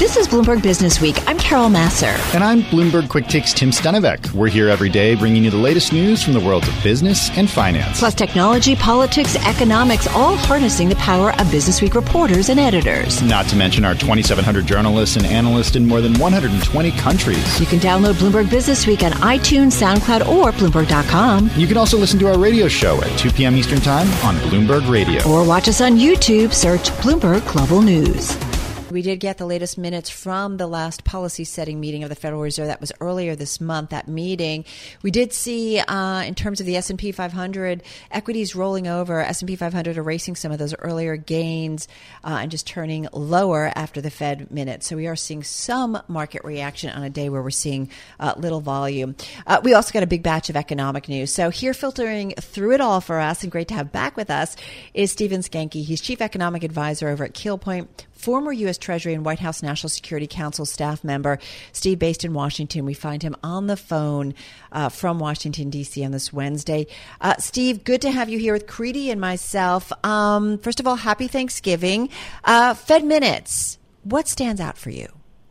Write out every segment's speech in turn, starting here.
This is Bloomberg Business Week. I'm Carol Masser. And I'm Bloomberg Quick Takes Tim Stunevec. We're here every day bringing you the latest news from the worlds of business and finance. Plus technology, politics, economics, all harnessing the power of Business Week reporters and editors. Not to mention our 2,700 journalists and analysts in more than 120 countries. You can download Bloomberg Business Week on iTunes, SoundCloud, or Bloomberg.com. You can also listen to our radio show at 2 p.m. Eastern Time on Bloomberg Radio. Or watch us on YouTube. Search Bloomberg Global News. We did get the latest minutes from the last policy-setting meeting of the Federal Reserve. That was earlier this month, that meeting. We did see, in terms of the S&P 500, equities rolling over, S&P 500 erasing some of those earlier gains and just turning lower after the Fed minutes. So we are seeing some market reaction on a day where we're seeing little volume. We also got a big batch of economic news. So here filtering through it all for us, and great to have back with us, is Stephen Skanke. He's Chief Economic Advisor over at Keel Point, former U.S. Treasury and White House National Security Council staff member. Steve, based in Washington. We find him on the phone from Washington, D.C. on this Wednesday. Steve, good to have you here with Creedy and myself. First of all, happy Thanksgiving. Fed minutes, what stands out for you?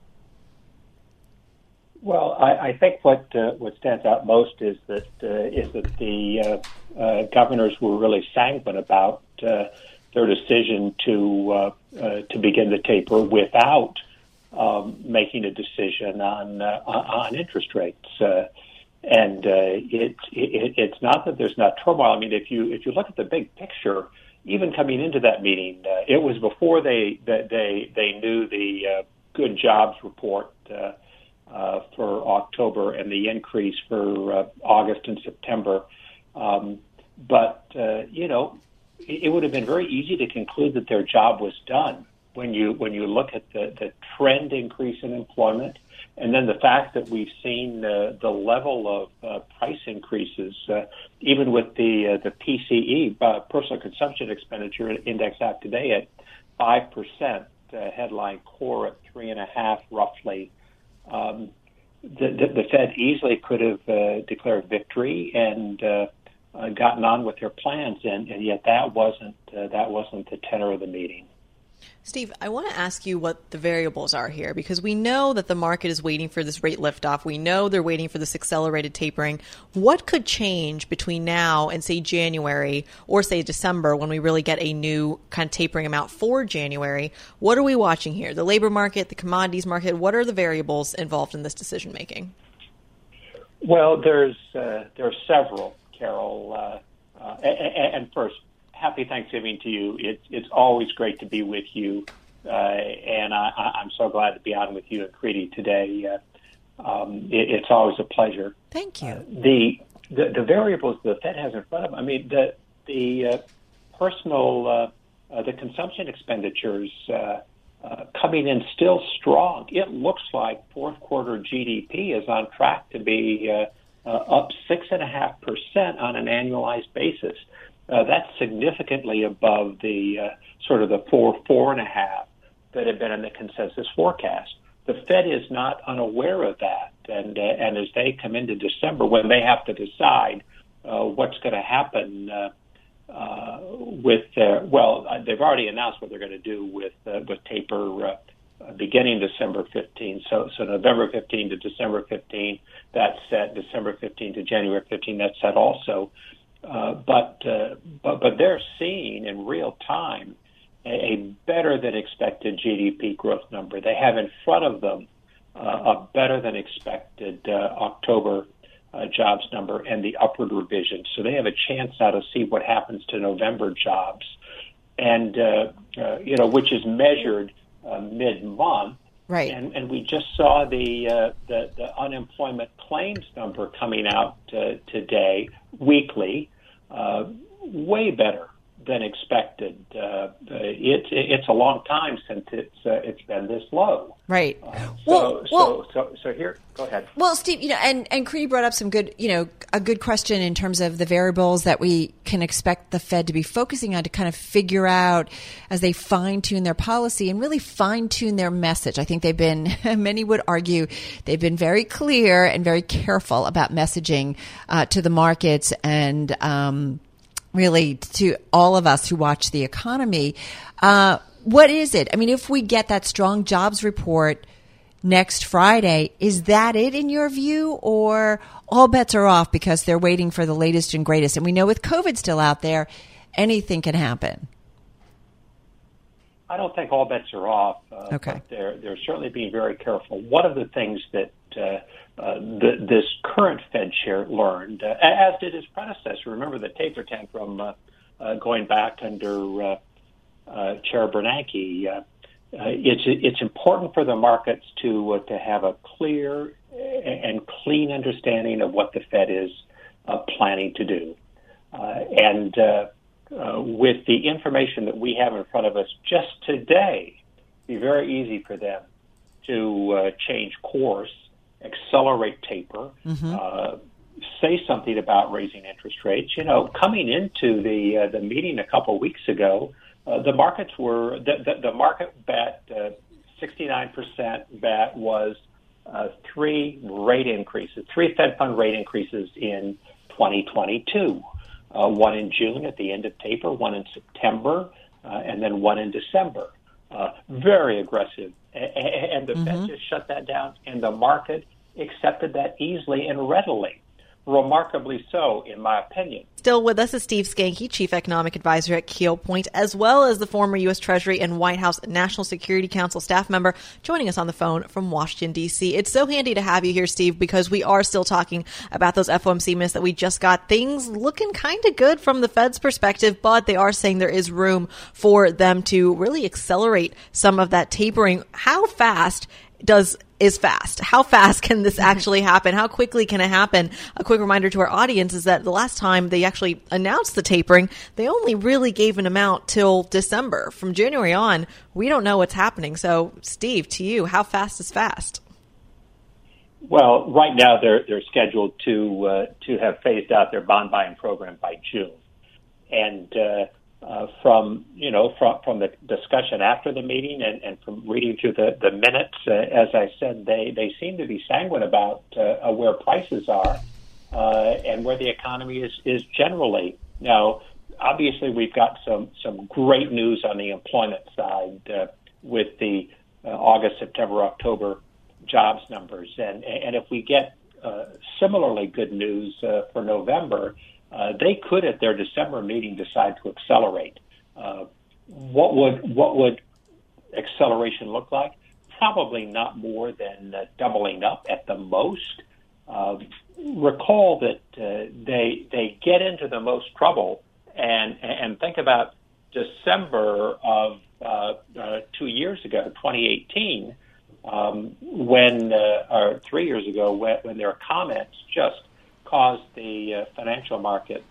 Well, I think what stands out most is that the governors were really sanguine about their decision to begin the taper without making a decision on interest rates, and it's not that there's not turmoil. I mean, if you look at the big picture, even coming into that meeting, it was before they knew the good jobs report for October and the increase for August and September, but it would have been very easy to conclude that their job was done when you look at the trend increase in employment, and then the fact that we've seen the level of price increases, even with the PCE, personal consumption expenditure index out today at 5%, headline core at 3.5% roughly. The Fed easily could have declared victory and gotten on with their plans, and yet that wasn't the tenor of the meeting. Steve, I want to ask you what the variables are here, because we know that the market is waiting for this rate liftoff. We know they're waiting for this accelerated tapering. What could change between now and, say, January or, say, December, when we really get a new kind of tapering amount for January? What are we watching here? The labor market, the commodities market, what are the variables involved in this decision making? Well, there are several, Carol. And first, happy Thanksgiving to you. It's always great to be with you, and I'm so glad to be on with you and Creedy today. It's always a pleasure. Thank you. The variables the Fed has in front of them. I mean, the personal, the consumption expenditures coming in still strong. It looks like fourth quarter GDP is on track to be up 6.5% on an annualized basis. That's significantly above the sort of the 4.5 that had been in the consensus forecast. The Fed is not unaware of that, and as they come into December, when they have to decide what's going to happen with they've already announced what they're going to do with taper beginning December 15. So November 15 to December 15, that's set. December 15 to January 15, that's set also. But they're seeing in real time a better than expected GDP growth number. They have in front of them a better than expected October jobs number and the upward revision. So they have a chance now to see what happens to November jobs, and which is measured mid-month. Right. And we just saw the unemployment claims number coming out today, weekly, way better than expected. It's a long time since it's been this low. Right. So here, go ahead. Well, Steve, and Creedy brought up some good, a good question in terms of the variables that we can expect the Fed to be focusing on to kind of figure out as they fine tune their policy and really fine tune their message. I think they've been, many would argue, they've been very clear and very careful about messaging to the markets and really to all of us who watch the economy. what is it? I mean, if we get that strong jobs report next Friday, is that it in your view, or all bets are off because they're waiting for the latest and greatest? And we know with COVID still out there, anything can happen. I don't think all bets are off. Okay. But they're certainly being very careful. One of the things that this current Fed chair learned, as did his predecessor, remember the taper tantrum going back under Chair Bernanke. It's important for the markets to have a clear and clean understanding of what the Fed is planning to do. With the information that we have in front of us just today, it'd be very easy for them to change course, accelerate taper, say something about raising interest rates. You know, coming into the meeting a couple of weeks ago, the markets were the market bet 69% bet was three Fed fund rate increases in 2022. One in June at the end of taper, one in September, and then one in December. Very aggressive. And the Fed just shut that down, and the market accepted that easily and readily. Remarkably so, in my opinion. Still with us is Steve Skanke, Chief Economic Advisor at Keel Point, as well as the former U.S. Treasury and White House National Security Council staff member, joining us on the phone from Washington, D.C. It's so handy to have you here, Steve, because we are still talking about those FOMC minutes that we just got. Things looking kind of good from the Fed's perspective, but they are saying there is room for them to really accelerate some of that tapering. How fast is fast? How fast can this actually happen? How quickly can it happen? A quick reminder to our audience is that the last time they actually announced the tapering, they only really gave an amount till December. From January on, we don't know what's happening. So, Steve, to you, how fast is fast? Well, right now they're scheduled to have phased out their bond buying program by June, and from the discussion after the meeting and from reading through the minutes, as I said, they seem to be sanguine about where prices are and where the economy is generally. Now, obviously, we've got some great news on the employment side with the August, September, October jobs numbers, and if we get similarly good news for November, they could, at their December meeting, decide to accelerate. What would acceleration look like? Probably not more than doubling up at the most. Recall that they get into the most trouble, and think about December of 2 years ago, 2018, or 3 years ago, when their comments just caused the financial markets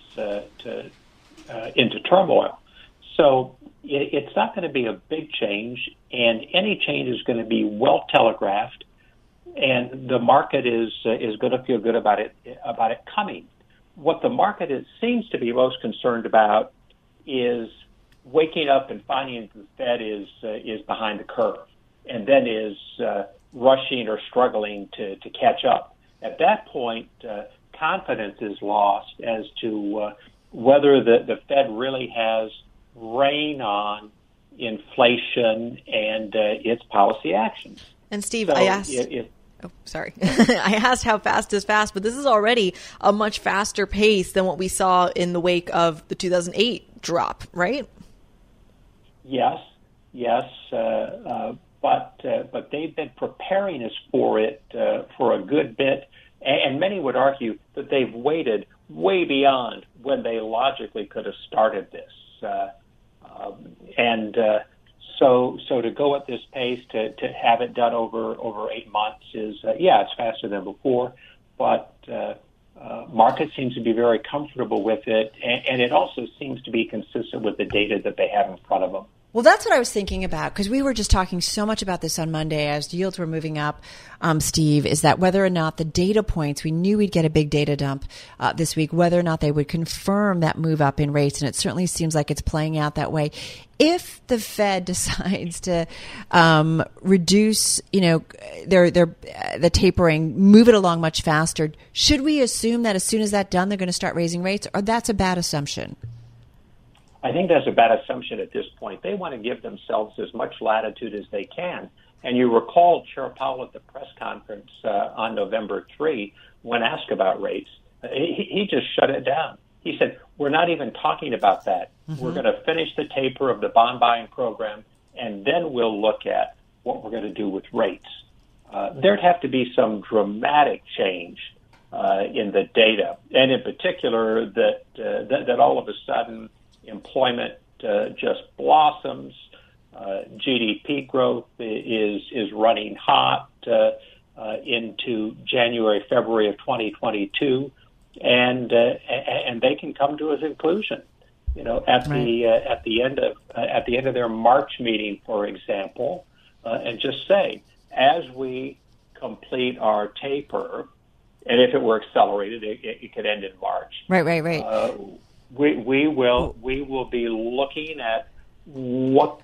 into turmoil. So it's not going to be a big change, and any change is going to be well telegraphed, and the market is going to feel good about it coming. What the market seems to be most concerned about is waking up and finding the Fed is behind the curve, and then is rushing or struggling to catch up. At that point, confidence is lost as to whether the Fed really has rein on inflation and its policy actions. And Steve, so I asked... I asked how fast is fast, but this is already a much faster pace than what we saw in the wake of the 2008 drop, right? Yes, but they've been preparing us for it for a good bit, and many would argue that they've waited way beyond when they logically could have started this. So to go at this pace, to have it done over 8 months is, it's faster than before, but market seems to be very comfortable with it, and it also seems to be consistent with the data that they have in front of them. Well, that's what I was thinking about, because we were just talking so much about this on Monday as yields were moving up, Steve, is that whether or not the data points, we knew we'd get a big data dump this week, whether or not they would confirm that move up in rates, and it certainly seems like it's playing out that way. If the Fed decides to reduce, the tapering, move it along much faster, should we assume that as soon as that's done, they're going to start raising rates, or that's a bad assumption? I think that's a bad assumption at this point. They want to give themselves as much latitude as they can. And you recall Chair Powell at the press conference on November 3, when asked about rates, he just shut it down. He said, we're not even talking about that. Mm-hmm. We're going to finish the taper of the bond buying program, and then we'll look at what we're going to do with rates. There'd have to be some dramatic change in the data, and in particular that all of a sudden employment just blossoms, GDP growth is running hot into January, February of 2022, and they can come to a conclusion. At the end of their March meeting, for example, and just say, as we complete our taper, and if it were accelerated, it could end in March. Right. We will be looking at what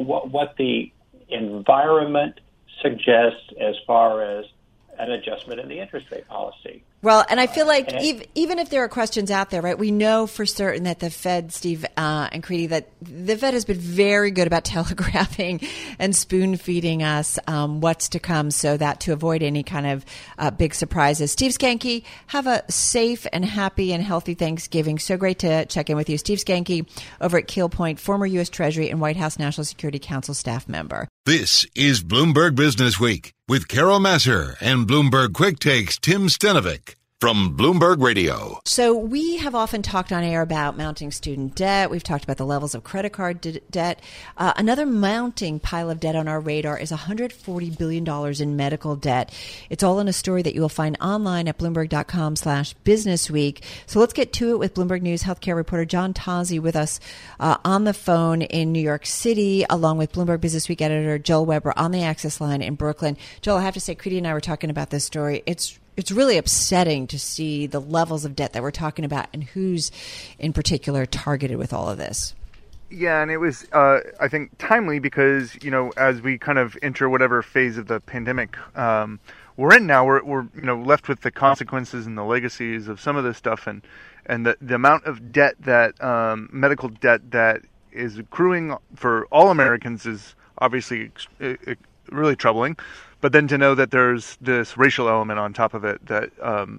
the environment suggests as far as an adjustment in the interest rate policy. Well, and I feel like even if there are questions out there, right, we know for certain that the Fed, Steve and Creedy, that the Fed has been very good about telegraphing and spoon-feeding us what's to come so that to avoid any kind of big surprises. Steve Skanke, have a safe and happy and healthy Thanksgiving. So great to check in with you. Steve Skanke over at Keel Point, former U.S. Treasury and White House National Security Council staff member. This is Bloomberg Business Week with Carol Massar and Bloomberg Quick Takes Tim Stenovic from Bloomberg Radio. So we have often talked on air about mounting student debt. We've talked about the levels of credit card debt. Another mounting pile of debt on our radar is $140 billion in medical debt. It's all in a story that you will find online at Bloomberg.com/businessweek. So let's get to it with Bloomberg News healthcare reporter John Tozzi with us on the phone in New York City, along with Bloomberg Business Week editor Joel Weber on the Access line in Brooklyn. Joel, I have to say, Creedy and I were talking about this story. It's really upsetting to see the levels of debt that we're talking about and who's in particular targeted with all of this. Yeah, and it was, I think, timely because, as we kind of enter whatever phase of the pandemic we're in now, we're left with the consequences and the legacies of some of this stuff, and the amount of debt that medical debt that is accruing for all Americans is obviously really troubling. But then to know that there's this racial element on top of it that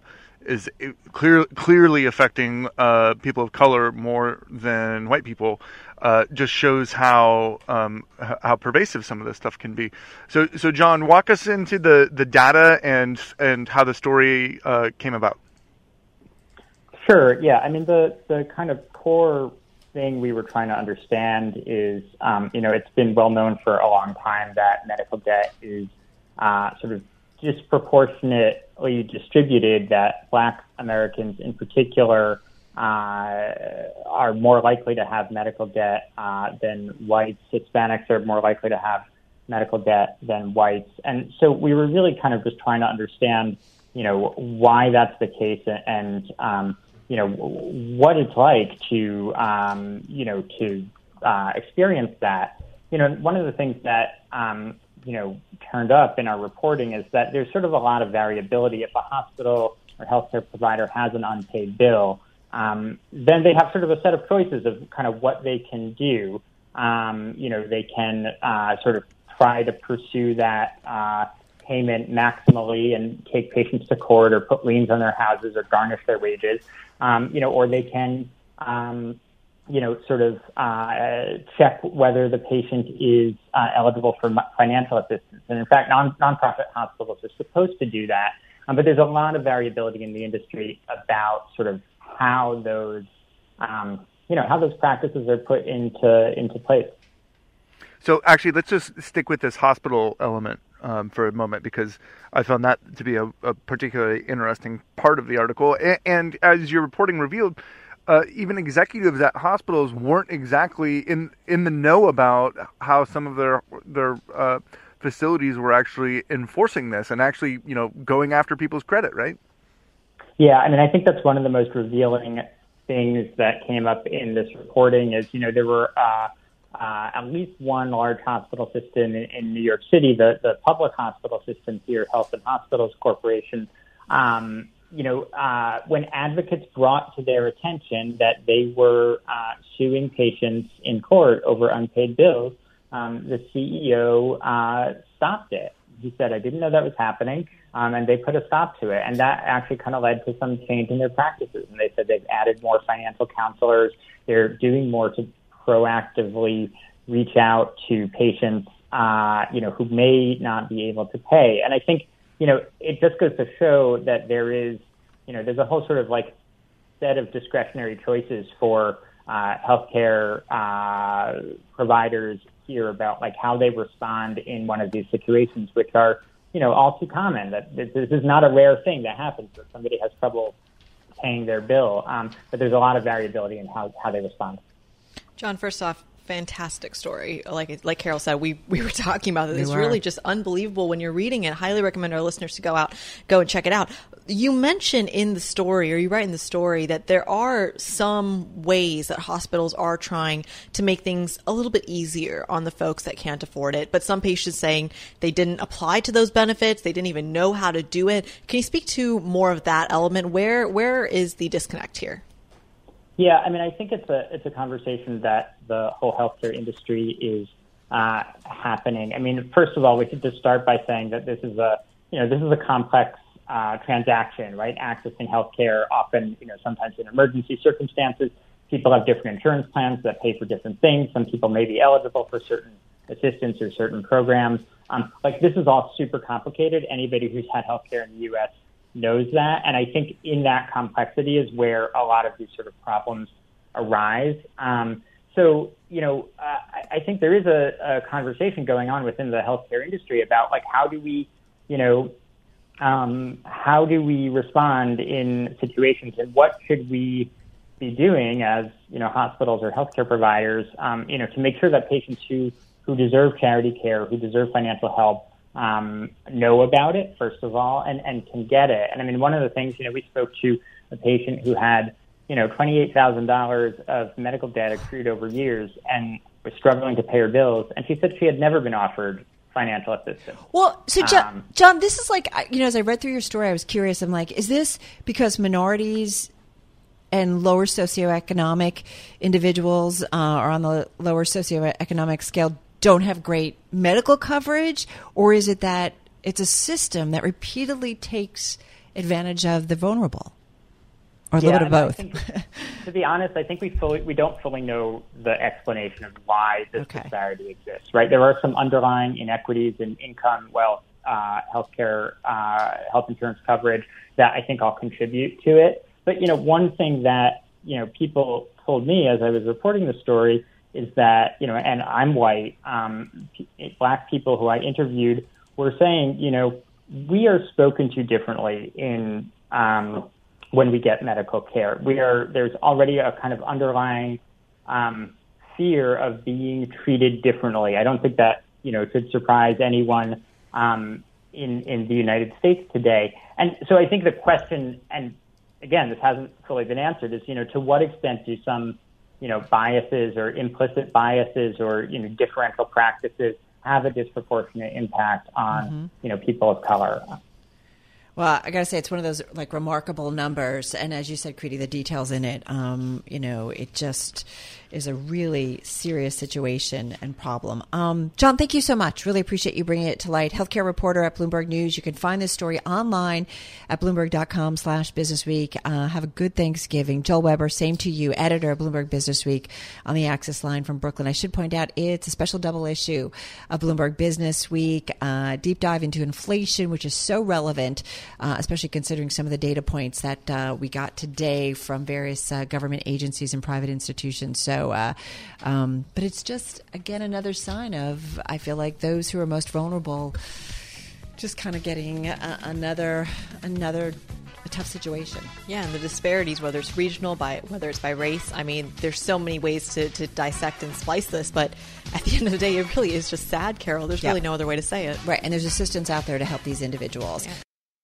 is clearly affecting people of color more than white people just shows how pervasive some of this stuff can be. So John, walk us into the data and how the story came about. Sure. Yeah. I mean, the kind of core thing we were trying to understand is, it's been well known for a long time that medical debt is sort of disproportionately distributed, that Black Americans in particular are more likely to have medical debt than whites. Hispanics are more likely to have medical debt than whites. And so we were really kind of just trying to understand, why that's the case and what it's like to, experience that. One of the things that, turned up in our reporting is that there's sort of a lot of variability. If a hospital or healthcare provider has an unpaid bill, then they have sort of a set of choices of kind of what they can do. They can sort of try to pursue that payment maximally and take patients to court or put liens on their houses or garnish their wages, or they can check whether the patient is eligible for financial assistance. And in fact, nonprofit hospitals are supposed to do that. But there's a lot of variability in the industry about sort of how those practices are put into place. So actually, let's just stick with this hospital element for a moment, because I found that to be a particularly interesting part of the article. And as your reporting revealed, even executives at hospitals weren't exactly in the know about how some of their facilities were actually enforcing this and actually, going after people's credit, right? Yeah, I mean, I think that's one of the most revealing things that came up in this reporting is, there were at least one large hospital system in New York City, the public hospital system here, Health and Hospitals Corporation, when advocates brought to their attention that they were suing patients in court over unpaid bills, the CEO stopped it. He said, I didn't know that was happening, and they put a stop to it. And that actually kind of led to some change in their practices. And they said they've added more financial counselors. They're doing more to proactively reach out to patients, who may not be able to pay. And I think, it just goes to show that there is, there's a whole sort of like set of discretionary choices for healthcare providers here about like how they respond in one of these situations, which are, all too common. That this is not a rare thing that happens that somebody has trouble paying their bill, but there's a lot of variability in how they respond. John, first off, fantastic story. Like Carol said, we were talking about it. It's really just unbelievable when you're reading it. Highly recommend our listeners to go and check it out. You mention in the story, or you write in the story, that there are some ways that hospitals are trying to make things a little bit easier on the folks that can't afford it. But some patients saying they didn't apply to those benefits, they didn't even know how to do it. Can you speak to more of that element? Where is the disconnect here? Yeah, I mean, I think it's a conversation that the whole healthcare industry is happening. I mean, first of all, we should just start by saying that this is a complex transaction, right? Accessing healthcare, often, sometimes in emergency circumstances, people have different insurance plans that pay for different things. Some people may be eligible for certain assistance or certain programs. This is all super complicated. Anybody who's had healthcare in the U.S. knows that. And I think in that complexity is where a lot of these sort of problems arise. I think there is a conversation going on within the healthcare industry about how do we respond in situations, and what should we be doing as, hospitals or healthcare providers, to make sure that patients who deserve charity care, who deserve financial help, know about it, first of all, and can get it. And I mean, one of the things, we spoke to a patient who had, $28,000 of medical debt accrued over years and was struggling to pay her bills. And she said she had never been offered financial assistance. Well, so John, this is as I read through your story, I was curious. I'm like, is this because minorities and lower socioeconomic individuals are on the lower socioeconomic scale don't have great medical coverage, or is it that it's a system that repeatedly takes advantage of the vulnerable, or a little bit of both? To be honest, I think we don't fully know the explanation of why this disparity exists. Right, there are some underlying inequities in income, wealth, healthcare, health insurance coverage that I think all contribute to it. But one thing that people told me as I was reporting the story is that, and I'm white, Black people who I interviewed were saying, we are spoken to differently in when we get medical care. There's already a kind of underlying fear of being treated differently. I don't think that, should surprise anyone in the United States today. And so I think the question, and again, this hasn't fully been answered, is, to what extent do some biases or implicit biases or, differential practices have a disproportionate impact on, people of color. Well, I got to say, it's one of those remarkable numbers. And as you said, Kriti, the details in it, it just is a really serious situation and problem. John, thank you so much. Really appreciate you bringing it to light. Healthcare reporter at Bloomberg News. You can find this story online at Bloomberg.com/Businessweek. Have a good Thanksgiving. Joel Weber, same to you, editor of Bloomberg Businessweek on the Access line from Brooklyn. I should point out it's a special double issue of Bloomberg Businessweek. Deep dive into inflation, which is so relevant, especially considering some of the data points that we got today from various government agencies and private institutions. So, but it's just, again, another sign of, I feel like, those who are most vulnerable just kind of getting another tough situation. Yeah, and the disparities, whether it's regional, whether it's by race. I mean, there's so many ways to dissect and splice this, but at the end of the day, it really is just sad, Carol. There's really no other way to say it. Right, and there's assistance out there to help these individuals. Yeah.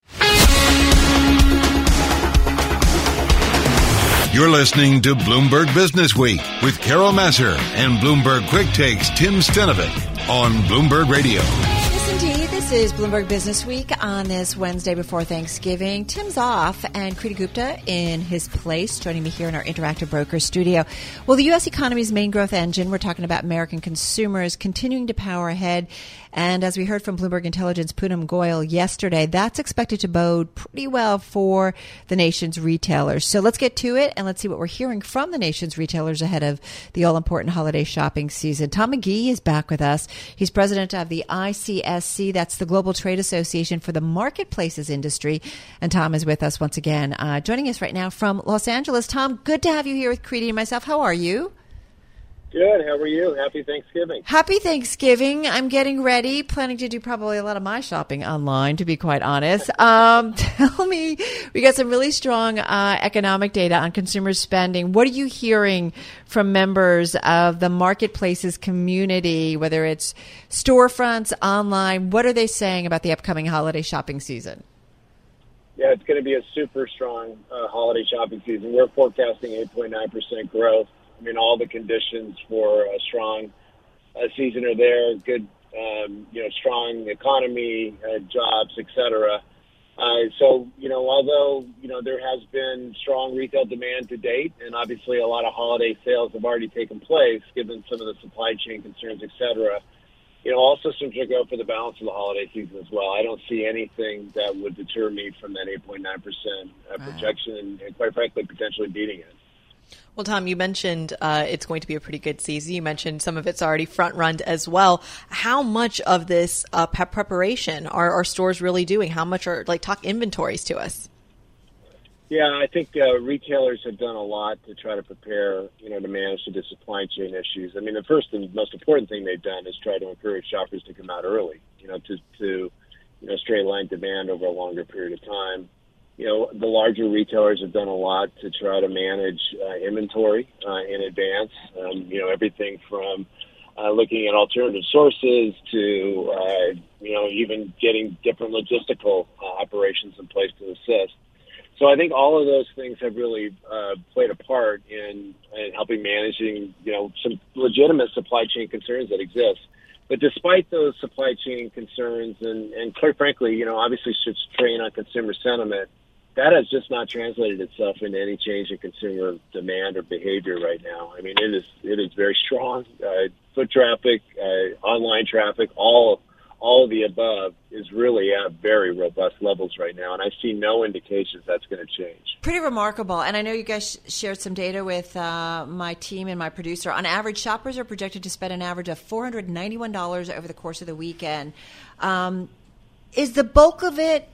You're listening to Bloomberg Business Week with Carol Massar and Bloomberg Quick Takes Tim Stenovec on Bloomberg Radio. Yes, indeed. This is Bloomberg Business Week on this Wednesday before Thanksgiving. Tim's off and Kriti Gupta in his place, joining me here in our Interactive Brokers studio. Well, the U.S. economy's main growth engine, we're talking about American consumers continuing to power ahead. And as we heard from Bloomberg Intelligence Poonam Goyal yesterday, that's expected to bode pretty well for the nation's retailers. So let's get to it and let's see what we're hearing from the nation's retailers ahead of the all-important holiday shopping season. Tom McGee is back with us. He's president of the ICSC. That's the Global Trade Association for the Marketplaces Industry. And Tom is with us once again, joining us right now from Los Angeles. Tom, good to have you here with Kriti and myself. How are you? Good. How are you? Happy Thanksgiving. Happy Thanksgiving. I'm getting ready, planning to do probably a lot of my shopping online, to be quite honest. Tell me, we got some really strong economic data on consumer spending. What are you hearing from members of the marketplaces community, whether it's storefronts, online? What are they saying about the upcoming holiday shopping season? Yeah, it's going to be a super strong holiday shopping season. We're forecasting 8.9% growth. I mean, all the conditions for a strong season are there. Good, strong economy, jobs, et cetera. So, although, there has been strong retail demand to date, and obviously a lot of holiday sales have already taken place, given some of the supply chain concerns, et cetera, all systems are go for the balance of the holiday season as well. I don't see anything that would deter me from that 8.9% projection, and quite frankly, potentially beating it. Well, Tom, you mentioned it's going to be a pretty good season. You mentioned some of it's already front-run as well. How much of this preparation are stores really doing? How much are, talk inventories to us? Yeah, I think retailers have done a lot to try to prepare, to manage the supply chain issues. I mean, the first and most important thing they've done is try to encourage shoppers to come out early, to straight line demand over a longer period of time. The larger retailers have done a lot to try to manage inventory in advance. Everything from looking at alternative sources to, even getting different logistical operations in place to assist. So I think all of those things have really played a part in helping managing, some legitimate supply chain concerns that exist. But despite those supply chain concerns and quite frankly, obviously should strain on consumer sentiment, that has just not translated itself into any change in consumer demand or behavior right now. I mean, it is very strong. Foot traffic, online traffic, all of the above is really at very robust levels right now, and I see no indications that's going to change. Pretty remarkable. And I know you guys shared some data with my team and my producer. On average, shoppers are projected to spend an average of $491 over the course of the weekend. Is the bulk of it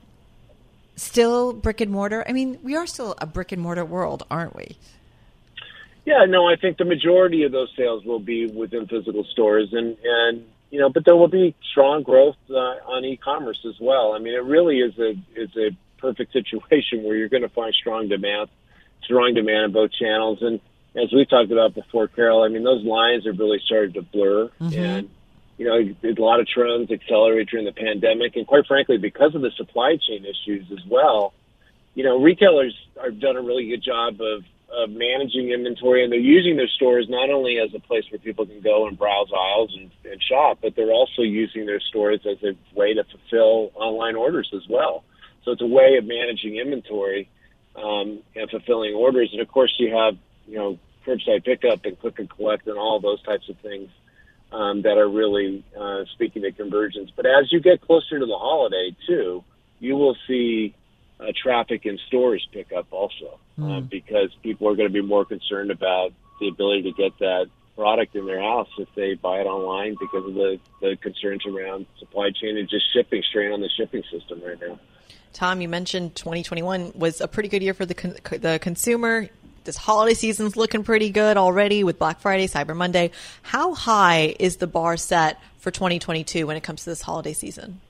still brick and mortar? I mean, we are still a brick and mortar world, aren't we? Yeah, no, I think the majority of those sales will be within physical stores, and but there will be strong growth on e-commerce as well. I mean, it really is a perfect situation where you're going to find strong demand in both channels. And as we talked about before, Carol, I mean, those lines have really started to blur, and a lot of trends accelerated during the pandemic, and quite frankly, because of the supply chain issues as well, retailers have done a really good job of managing inventory, and they're using their stores not only as a place where people can go and browse aisles and shop, but they're also using their stores as a way to fulfill online orders as well. So it's a way of managing inventory and fulfilling orders. And of course, you have curbside pickup and click and collect and all those types of things that are really speaking to convergence. But as you get closer to the holiday, too, you will see traffic in stores pick up also because people are going to be more concerned about the ability to get that product in their house if they buy it online because of the concerns around supply chain and just shipping, strain on the shipping system right now. Tom, you mentioned 2021 was a pretty good year for the consumer. This holiday season's looking pretty good already with Black Friday, Cyber Monday. How high is the bar set for 2022 when it comes to this holiday season?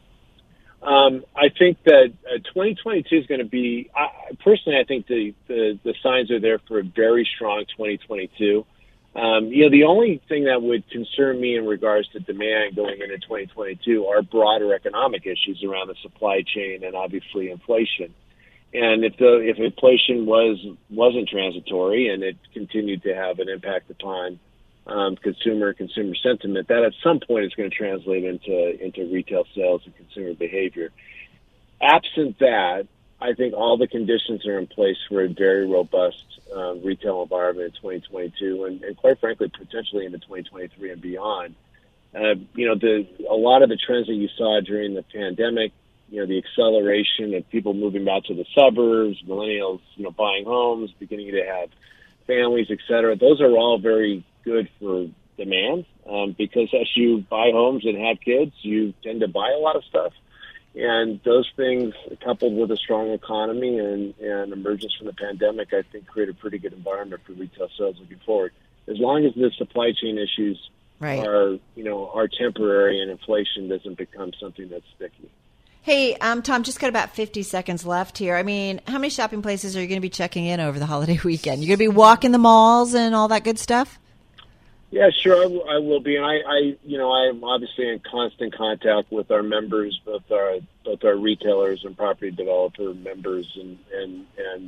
I think that 2022 is going to be, personally, I think the signs are there for a very strong 2022. The only thing that would concern me in regards to demand going into 2022 are broader economic issues around the supply chain and obviously inflation. And if inflation wasn't transitory and it continued to have an impact upon consumer sentiment, that at some point is going to translate into retail sales and consumer behavior. Absent that, I think all the conditions are in place for a very robust retail environment in 2022, and quite frankly, potentially into 2023 and beyond. A lot of the trends that you saw during the pandemic, the acceleration of people moving back to the suburbs, millennials, buying homes, beginning to have families, et cetera. Those are all very good for demand because as you buy homes and have kids, you tend to buy a lot of stuff. And those things, coupled with a strong economy and emergence from the pandemic, I think create a pretty good environment for retail sales looking forward. As long as the supply chain issues are temporary and inflation doesn't become something that's sticky. Hey, Tom, just got about 50 seconds left here. I mean, how many shopping places are you going to be checking in over the holiday weekend? You're going to be walking the malls and all that good stuff? Yeah, sure, I will be. And I'm obviously in constant contact with our members, both our retailers and property developer members, and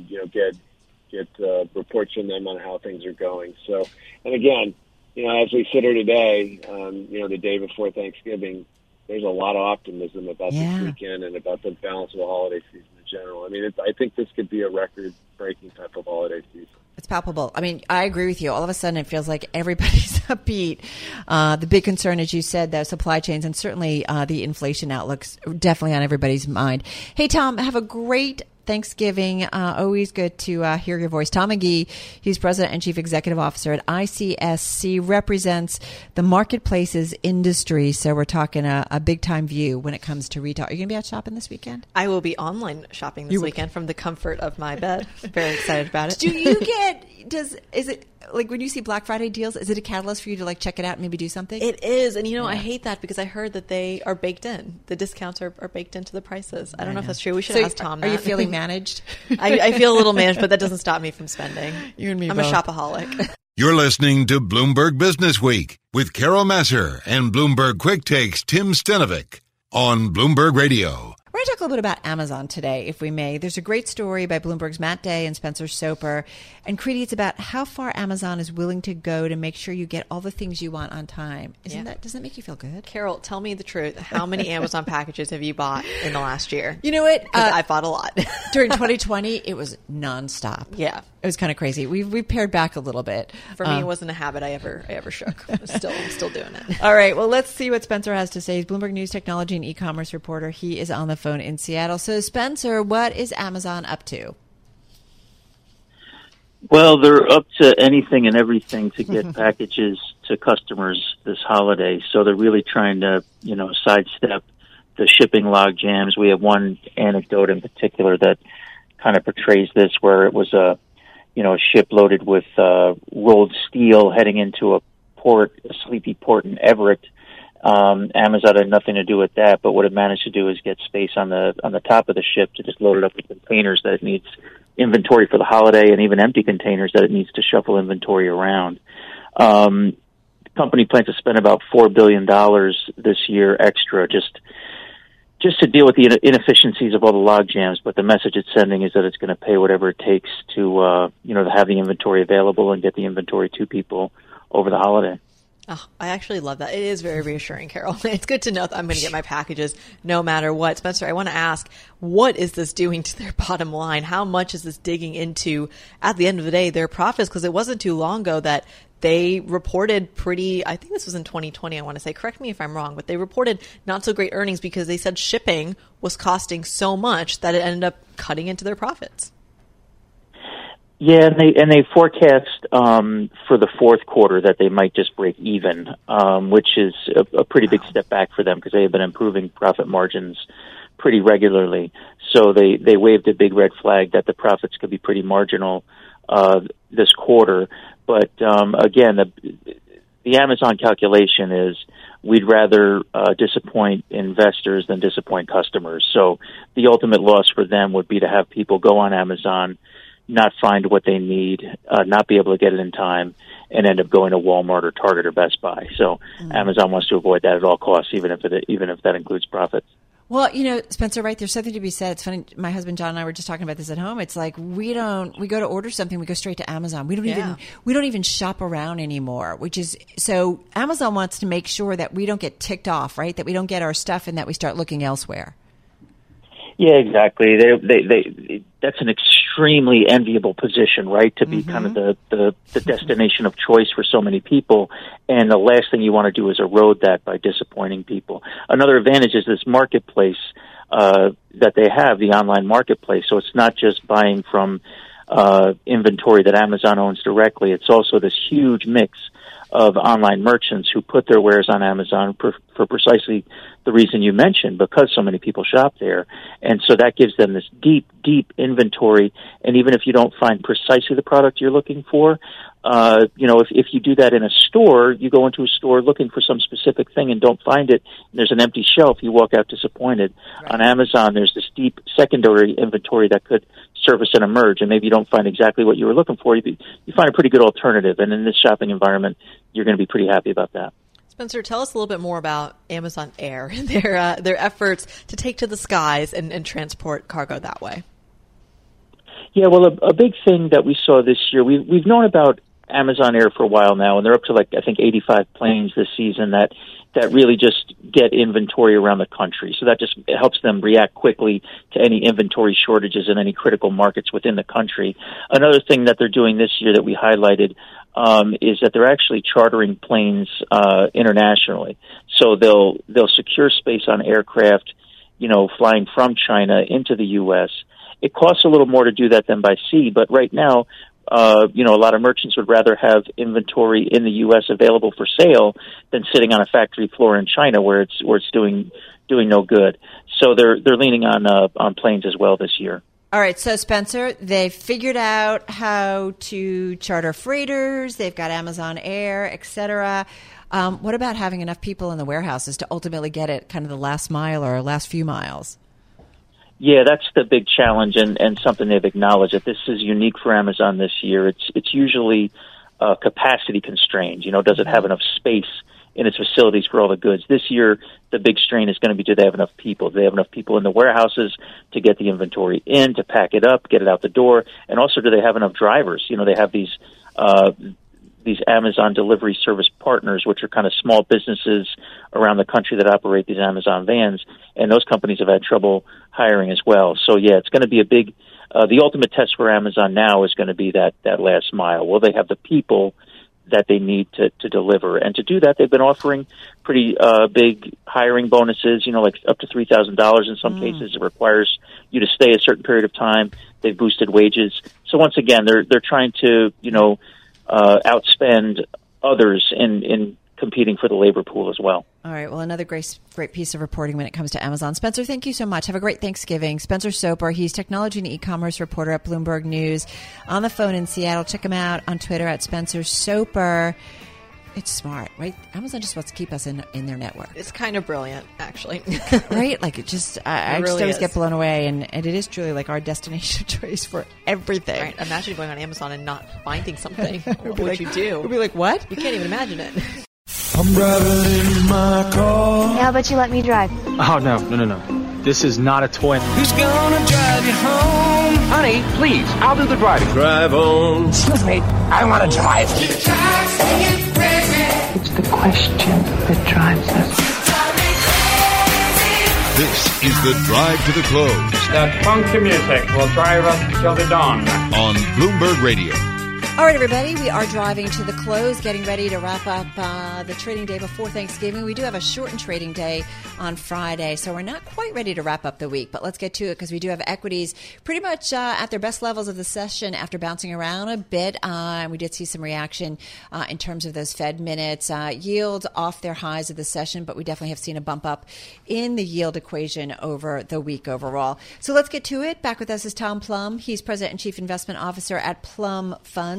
get reports from them on how things are going. So, and again, as we sit here today, the day before Thanksgiving, there's a lot of optimism about this weekend and about the balance of the holiday season in general. I mean, I think this could be a record-breaking type of holiday season. It's palpable. I mean, I agree with you. All of a sudden, it feels like everybody's upbeat. The big concern, as you said, the supply chains and certainly the inflation outlook's definitely on everybody's mind. Hey, Tom, have a great Thanksgiving. Always good to hear your voice. Tom McGee, he's President and Chief Executive Officer at ICSC, represents the marketplaces industry. So we're talking a big-time view when it comes to retail. Are you going to be out shopping this weekend? I will be online shopping this weekend from the comfort of my bed. Very excited about it. Do you is it like when you see Black Friday deals, is it a catalyst for you to like check it out and maybe do something? It is. And I hate that because I heard that they are baked in. The discounts are baked into the prices. I don't know if that's true. We should ask Tom that. Are you feeling managed? I feel a little managed, but that doesn't stop me from spending. You and me I'm both. a shopaholic. You're listening to Bloomberg Business Week with Carol Massar and Bloomberg Quick Takes Tim Stenovic on Bloomberg Radio. We're going to talk a little bit about Amazon today, if we may. There's a great story by Bloomberg's Matt Day and Spencer Soper. And Creedy, it's about how far Amazon is willing to go to make sure you get all the things you want on time. Doesn't that make you feel good? Carol, tell me the truth. How many Amazon packages have you bought in the last year? You know what? I bought a lot. During 2020, it was nonstop. Yeah. It was kind of crazy. We pared back a little bit. For me, it wasn't a habit I ever shook. I'm still doing it. All right. Well, let's see what Spencer has to say. He's Bloomberg News technology and e-commerce reporter. He is on the phone in Seattle. So, Spencer, what is Amazon up to? Well, they're up to anything and everything to get packages to customers this holiday. So they're really trying to, sidestep the shipping log jams. We have one anecdote in particular that kind of portrays this, where it was a ship loaded with rolled steel heading into a sleepy port in Everett. Amazon had nothing to do with that, but what it managed to do is get space on the top of the ship to just load it up with containers that it needs inventory for the holiday, and even empty containers that it needs to shuffle inventory around. The company plans to spend about $4 billion this year extra just to deal with the inefficiencies of all the log jams, but the message it's sending is that it's going to pay whatever it takes to have the inventory available and get the inventory to people over the holiday. Oh, I actually love that. It is very reassuring, Carol. It's good to know that I'm going to get my packages no matter what. Spencer, I want to ask, what is this doing to their bottom line? How much is this digging into, at the end of the day, their profits? Because it wasn't too long ago that they reported I think this was in 2020, I want to say, correct me if I'm wrong, but they reported not so great earnings because they said shipping was costing so much that it ended up cutting into their profits. Yeah, and they forecast for the fourth quarter that they might just break even, which is a pretty big step back for them because they have been improving profit margins pretty regularly. So they waved a big red flag that the profits could be pretty marginal this quarter. But again, the Amazon calculation is we'd rather disappoint investors than disappoint customers. So the ultimate loss for them would be to have people go on Amazon, not find what they need, not be able to get it in time, and end up going to Walmart or Target or Best Buy. So Amazon wants to avoid that at all costs, even if that includes profits. Well, Spencer, right, there's something to be said. It's funny. My husband John and I were just talking about this at home. It's like we go to order something, we go straight to Amazon. We don't even shop around anymore, which is so Amazon wants to make sure that we don't get ticked off, right? That we don't get our stuff and that we start looking elsewhere. Yeah, exactly. That's an extremely enviable position, right? To be kind of the destination of choice for so many people. And the last thing you want to do is erode that by disappointing people. Another advantage is this marketplace that they have, the online marketplace. So it's not just buying from inventory that Amazon owns directly. It's also this huge mix of online merchants who put their wares on Amazon for precisely the reason you mentioned, because so many people shop there. And so that gives them this deep, deep inventory. And even if you don't find precisely the product you're looking for, if you do that in a store, you go into a store looking for some specific thing and don't find it, and there's an empty shelf, you walk out disappointed. Right. On Amazon, there's this deep secondary inventory that could surface and emerge, and maybe you don't find exactly what you were looking for. You find a pretty good alternative, and in this shopping environment, you're going to be pretty happy about that. Spencer, tell us a little bit more about Amazon Air and their efforts to take to the skies and transport cargo that way. Yeah, well, a big thing that we saw this year, we've known about Amazon Air for a while now, and they're up to 85 planes this season that really just get inventory around the country. So that just helps them react quickly to any inventory shortages in any critical markets within the country. Another thing that they're doing this year that we highlighted is that they're actually chartering planes internationally. So they'll secure space on aircraft, flying from China into the U.S. It costs a little more to do that than by sea, but right now, a lot of merchants would rather have inventory in the U.S. available for sale than sitting on a factory floor in China where it's doing no good. So they're leaning on planes as well this year. All right, so Spencer, they've figured out how to charter freighters. They've got Amazon Air, et cetera. What about having enough people in the warehouses to ultimately get it kind of the last mile or last few miles? Yeah, that's the big challenge and something they've acknowledged that this is unique for Amazon this year. It's usually capacity constrained. Does it have enough space in its facilities for all the goods? This year, the big strain is going to be, do they have enough people? Do they have enough people in the warehouses to get the inventory in, to pack it up, get it out the door? And also, do they have enough drivers? They have these Amazon delivery service partners, which are kind of small businesses around the country that operate these Amazon vans, and those companies have had trouble hiring as well. So yeah, it's going to be a big, the ultimate test for Amazon now is going to be that last mile. Will they have the people that they need to deliver? And to do that, they've been offering pretty big hiring bonuses, like up to $3,000 in some cases. It requires you to stay a certain period of time. They've boosted wages. So once again, they're trying to, outspend others in competing for the labor pool as well. All right. Well, another great piece of reporting when it comes to Amazon. Spencer, thank you so much. Have a great Thanksgiving. Spencer Soper, he's technology and e-commerce reporter at Bloomberg News, on the phone in Seattle. Check him out on Twitter at Spencer Soper. It's smart, right? Amazon just wants to keep us in their network. It's kind of brilliant, actually. Right? Like, it just, I really just always get blown away. And it is truly like our destination choice for everything. Right. Imagine going on Amazon and not finding something. What would you do? We'd be like, what? You can't even imagine it. I'm driving in my car. How about you let me drive? Oh, no. This is not a toy. Who's gonna drive you home? Honey, please, I'll do the driving. Drive on. Excuse me, I want to drive. It's the question that drives us. This is the Drive to the Close. That funky music will drive us till the dawn. On Bloomberg Radio. All right, everybody, we are driving to the close, getting ready to wrap up the trading day before Thanksgiving. We do have a shortened trading day on Friday, so we're not quite ready to wrap up the week, but let's get to it because we do have equities pretty much at their best levels of the session after bouncing around a bit. We did see some reaction in terms of those Fed minutes. Yields off their highs of the session, but we definitely have seen a bump up in the yield equation over the week overall. So let's get to it. Back with us is Tom Plum. He's President and Chief Investment Officer at Plum Funds.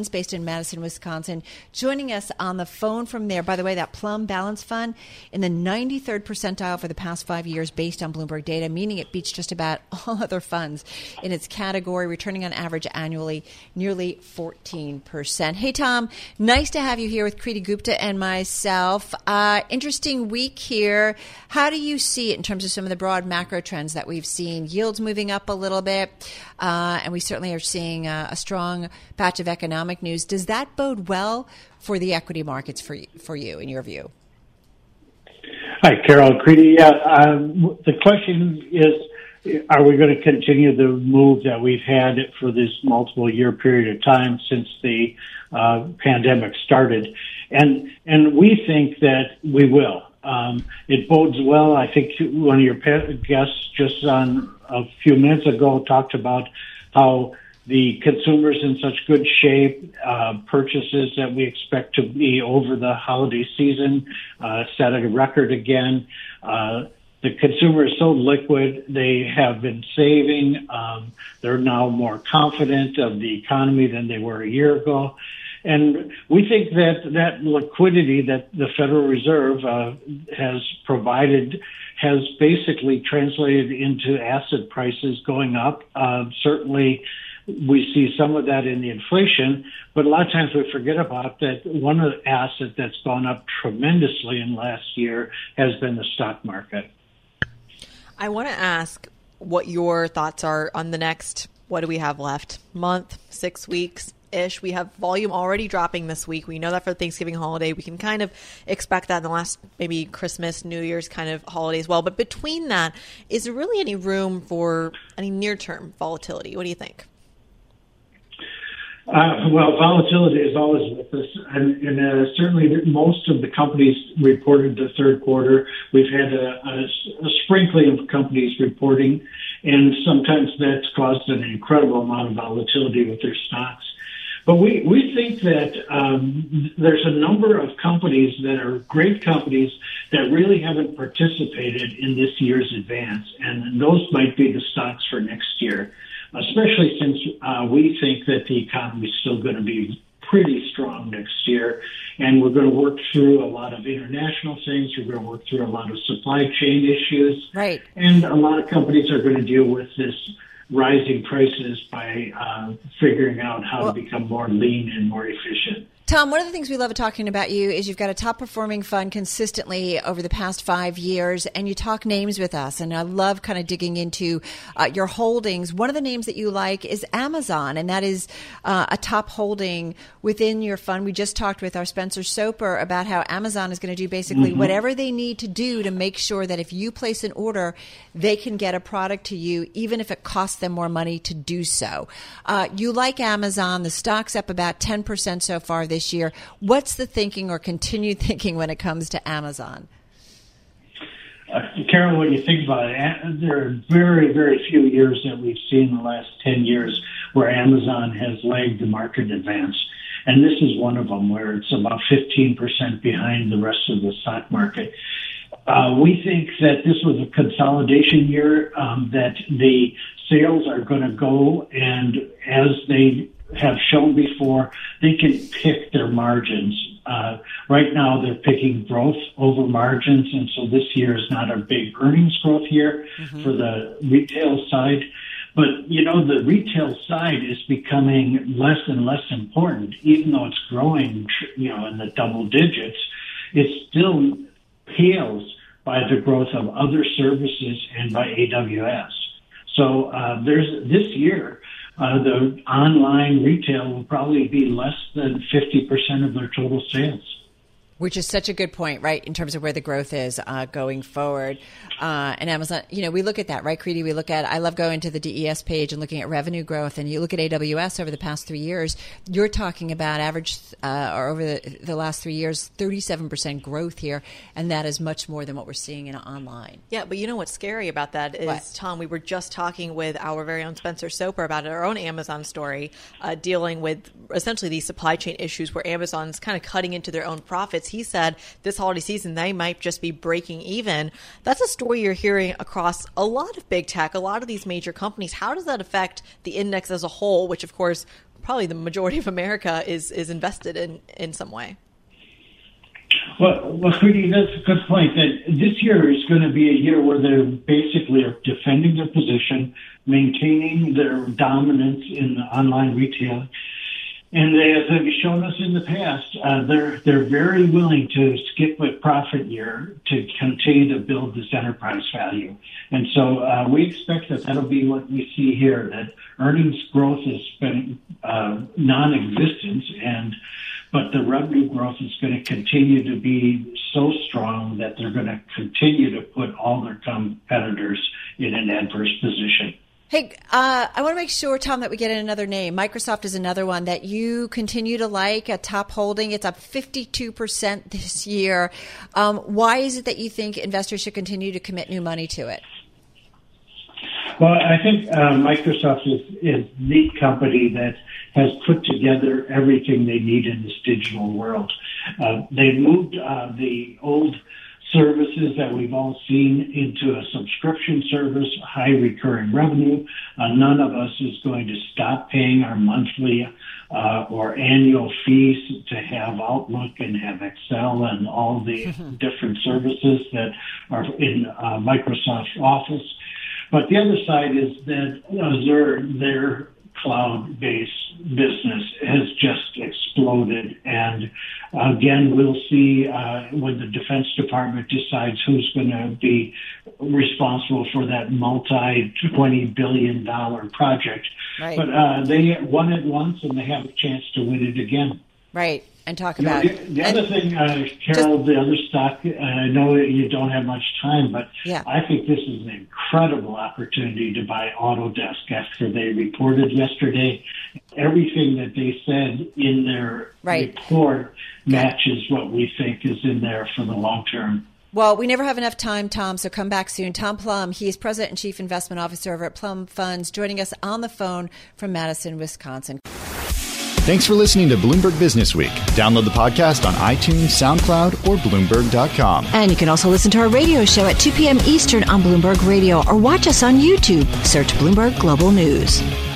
Funds based in Madison, Wisconsin, joining us on the phone from there. By the way, that Plum Balance Fund in the 93rd percentile for the past 5 years based on Bloomberg data, meaning it beats just about all other funds in its category, returning on average annually nearly 14%. Hey, Tom, nice to have you here with Kriti Gupta and myself. Interesting week here. How do you see it in terms of some of the broad macro trends that we've seen? Yields moving up a little bit, and we certainly are seeing a strong batch of economic news. Does that bode well for the equity markets for you, in your view? Hi, Carol. Kriti. The question is, are we going to continue the move that we've had for this multiple year period of time since the pandemic started? And we think that we will. It bodes well. I think one of your guests just on a few minutes ago talked about how the consumer's in such good shape, purchases that we expect to be over the holiday season, set a record again. The consumer is so liquid. They have been saving. They're now more confident of the economy than they were a year ago. And we think that liquidity that the Federal Reserve has provided has basically translated into asset prices going up. Certainly, we see some of that in the inflation, but a lot of times we forget about that one of the assets that's gone up tremendously in last year has been the stock market. I want to ask what your thoughts are on the next, what do we have left? Month, 6 weeks-ish. We have volume already dropping this week. We know that for the Thanksgiving holiday. We can kind of expect that in the last maybe Christmas, New Year's kind of holiday as well. But between that, is there really any room for any near-term volatility? What do you think? Well, volatility is always with us, and certainly most of the companies reported the third quarter. We've had a sprinkling of companies reporting, and sometimes that's caused an incredible amount of volatility with their stocks. But we think that there's a number of companies that are great companies that really haven't participated in this year's advance, and those might be the stocks for next year. Especially since we think that the economy is still going to be pretty strong next year. And we're going to work through a lot of international things. We're going to work through a lot of supply chain issues. Right. And a lot of companies are going to deal with this rising prices by figuring out how to become more lean and more efficient. Tom, one of the things we love talking about you is you've got a top-performing fund consistently over the past 5 years, and you talk names with us, and I love kind of digging into your holdings. One of the names that you like is Amazon, and that is a top holding within your fund. We just talked with our Spencer Soper about how Amazon is going to do basically whatever they need to do to make sure that if you place an order, they can get a product to you, even if it costs them more money to do so. You like Amazon. The stock's up about 10% so far this year. What's the thinking or continued thinking when it comes to Amazon? Carol, when you think about it, there are very, very few years that we've seen in the last 10 years where Amazon has lagged the market advance. And this is one of them where it's about 15% behind the rest of the stock market. We think that this was a consolidation year, that the sales are going to go, and as they have shown before, they can pick their margins. Right now, they're picking growth over margins, and so this year is not a big earnings growth year for the retail side. But, the retail side is becoming less and less important. Even though it's growing, in the double digits, it still pales by the growth of other services and by AWS. So this year, the online retail will probably be less than 50% of their total sales. Which is such a good point, right, in terms of where the growth is going forward. And Amazon, we look at that, right, Kriti? I love going to the DES page and looking at revenue growth, and you look at AWS over the past 3 years, you're talking about average, or over the last 3 years, 37% growth here, and that is much more than what we're seeing in online. Yeah, but what's scary about that is, Tom, we were just talking with our very own Spencer Soper about our own Amazon story, dealing with essentially these supply chain issues where Amazon's kind of cutting into their own profits. He said this holiday season they might just be breaking even. That's a story you're hearing across a lot of big tech, a lot of these major companies. How does that affect the index as a whole, which of course probably the majority of America is invested in some way. Well, Kriti, that's a good point. That this year is going to be a year where they're basically defending their position, maintaining their dominance in online retail. And as they've shown us in the past, they're very willing to skip a profit year to continue to build this enterprise value. And so we expect that that'll be what we see here, that earnings growth has been non-existent, but the revenue growth is going to continue to be so strong that they're going to continue to put all their competitors in an adverse position. Hey, I want to make sure, Tom, that we get in another name. Microsoft is another one that you continue to like, a top holding. It's up 52% this year. Why is it that you think investors should continue to commit new money to it? Well, I think Microsoft is the company that has put together everything they need in this digital world. They moved the old services that we've all seen into a subscription service, high recurring revenue. None of us is going to stop paying our monthly or annual fees to have Outlook and have Excel and all the different services that are in Microsoft Office. But the other side is that their cloud-based business has just exploded. And again, we'll see when the Defense Department decides who's going to be responsible for that multi-$20 billion project. Right. But they won it once and they have a chance to win it again. Right. And talk about it. The other thing, Carol, the other stock, I know you don't have much time, but I think this is an incredible opportunity to buy Autodesk after they reported yesterday. Everything that they said in their report matches what we think is in there for the long term. Well, we never have enough time, Tom, so come back soon. Tom Plum, he is President and Chief Investment Officer over at Plum Funds, joining us on the phone from Madison, Wisconsin. Thanks for listening to Bloomberg Business Week. Download the podcast on iTunes, SoundCloud, or Bloomberg.com. And you can also listen to our radio show at 2 p.m. Eastern on Bloomberg Radio or watch us on YouTube. Search Bloomberg Global News.